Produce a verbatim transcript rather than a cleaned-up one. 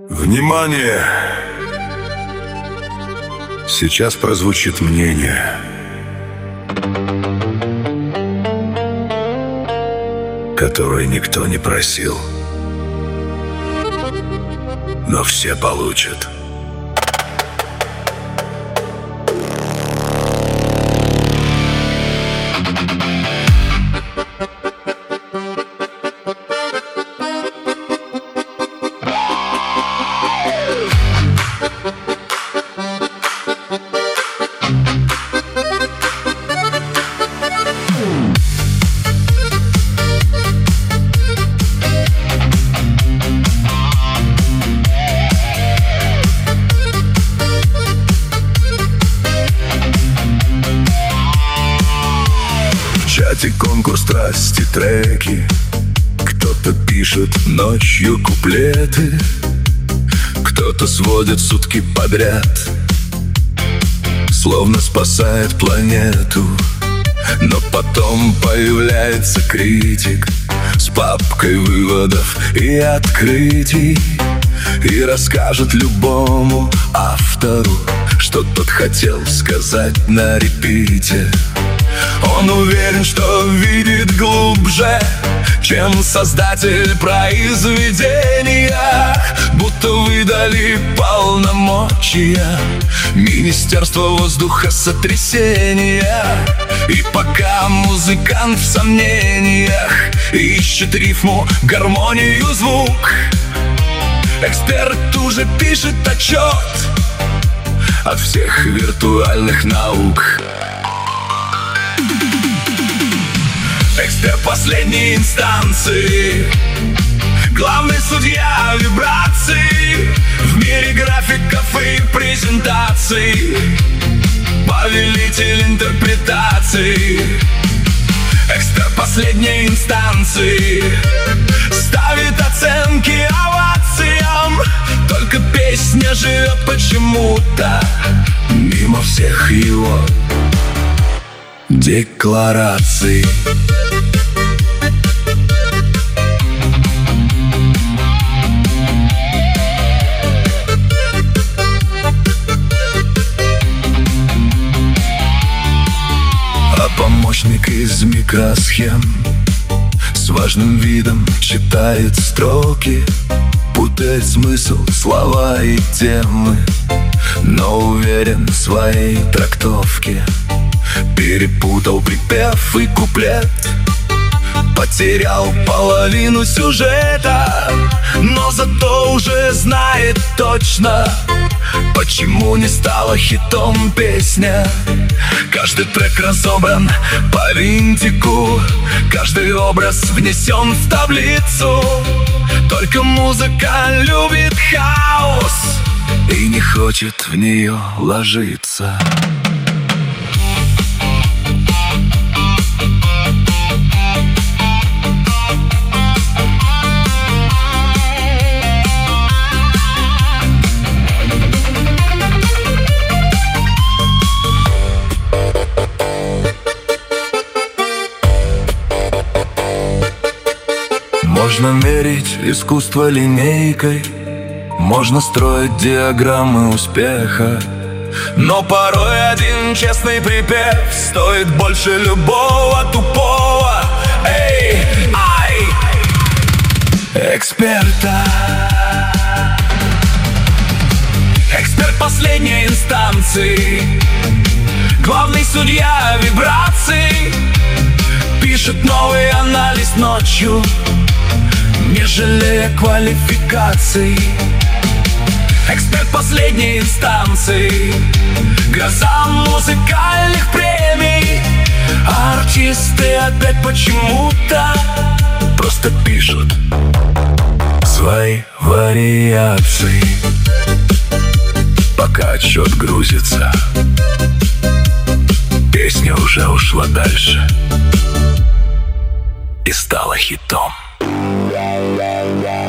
Внимание! Сейчас прозвучит мнение, которое никто не просил, но все получат. Конкурс страсти, треки. Кто-то пишет ночью куплеты, кто-то сводит сутки подряд, словно спасает планету. Но потом появляется критик с папкой выводов и открытий и расскажет любому автору, что тот хотел сказать на репите. Он уверен, что видит глубже, чем создатель произведения, будто выдали полномочия Министерства воздухосотрясения. И пока музыкант в сомнениях ищет рифму, гармонию, звук, эксперт уже пишет отчет от всех виртуальных наук. Эксперт последней инстанции, главный судья вибраций в мире графиков и презентаций, повелитель интерпретаций. Эксперт последней инстанции ставит оценки овациям, только песня живет почему-то мимо всех его деклараций. А помощник из микросхем с важным видом читает строки, путает смысл, слова и темы, но уверен в своей трактовке. Перепутал припев и куплет, потерял половину сюжета, но зато уже знает точно, почему не стала хитом песня. Каждый трек разобран по винтику, каждый образ внесен в таблицу. Только музыка любит хаос и не хочет в нее ложиться. Можно мерить искусство линейкой, можно строить диаграммы успеха, но порой один честный припев стоит больше любого тупого эй, ай, эксперта. Эксперт последней инстанции, главный судья вибраций, пишет новый анализ ночью, не жалея квалификаций. Эксперт последней инстанции, гроза музыкальных премий. А артисты опять почему-то просто пишут свои вариации. Пока отсчет грузится, песня уже ушла дальше и стала хитом. Yeah, yeah, yeah.